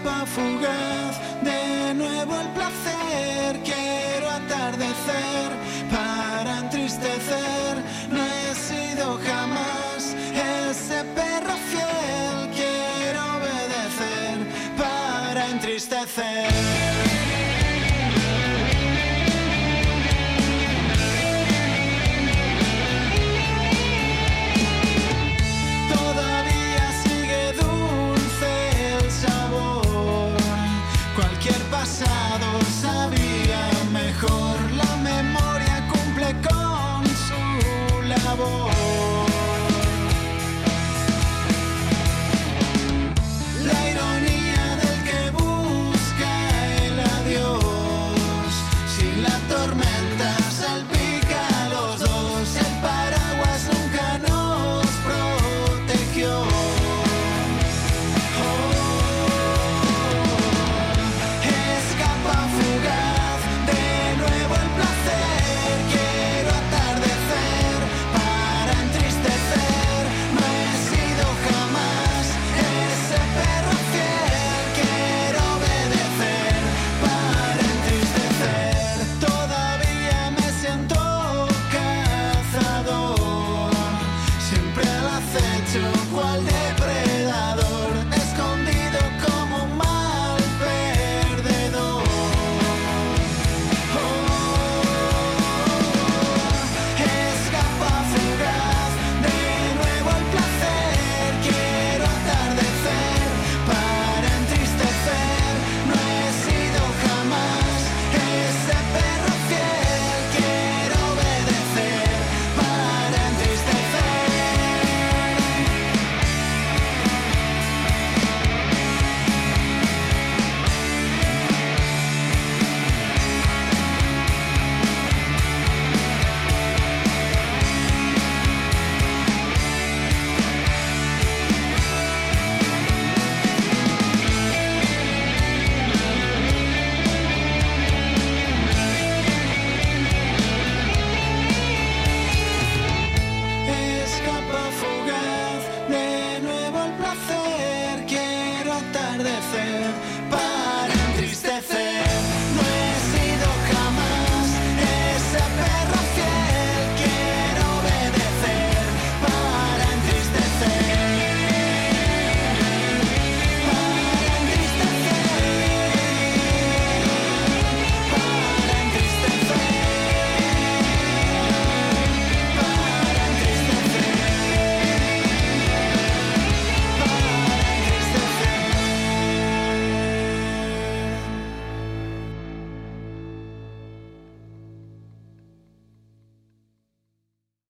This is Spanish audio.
escapa fugaz, de nuevo el placer, quiero atardecer para entristecer, no he sido jamás ese perro fiel, quiero obedecer para entristecer. Pasado sabía mejor, la memoria cumple con su labor. La ironía del que busca el adiós, si la tormenta salpica a los dos, el paraguas nunca nos protegió. Quiero atardecer